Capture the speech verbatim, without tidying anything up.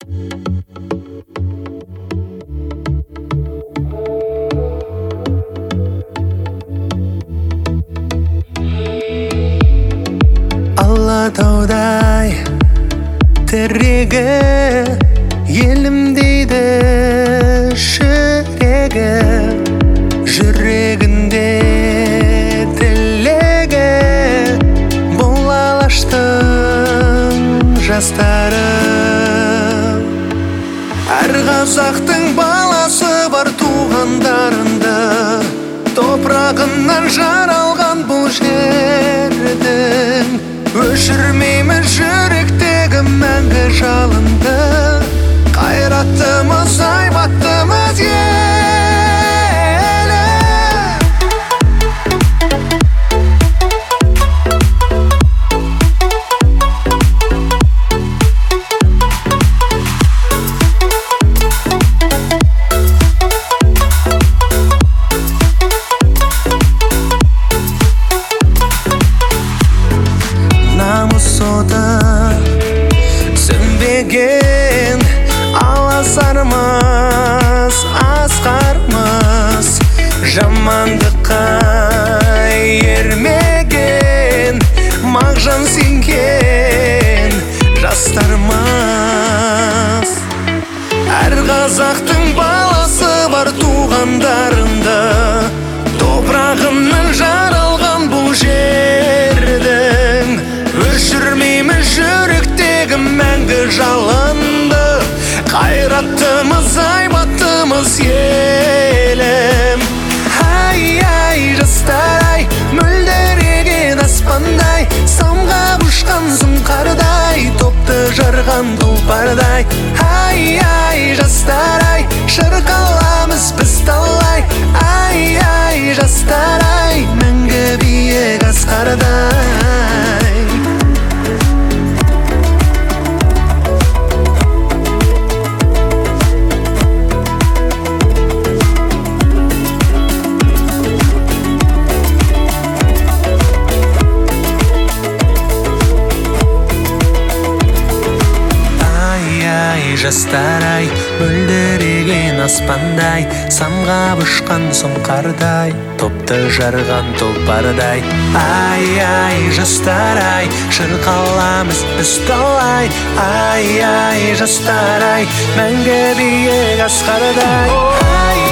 Алатаудай тірегі, елім дейді жүрегі, жүрегінде тілегі, бұл алаштың жастары. Әр қазақтың баласы бар туғандарында, топырағынан жаралған бұл жердің. Өшірмейміз жүректегі мәңгі жалынды, қайраттымыз, айбаттымыз сөнбеген аласармыз, асқармыз, жамандыққа ермеген, мағжан сенген жастармыз. Әр қазақтың баласы бар туғандарында, топырағынан жаралған бұл жердің. Өшірмейміз жүректегі мәңгі жалынды, қайраттымыз, айбаттымыз елім. Ай-ай жастар-ай, мөлдіреген аспандай, самғап ұшқан сұңқардай, топты жарған тұлпардай. Ай-ай жастар-ай, шырқаламыз біз талай. Ай-ай жастар-ай, мәңгі биік асқардай. Жастар-ай, мөлдіреген аспандай, самғап ұшқан сұңқардай, топты жарған тұлпардай. Ай-ай жастар-ай, шырқаламыз біз талай. Ай-ай жастар-ай, мәңгі биік асқардай.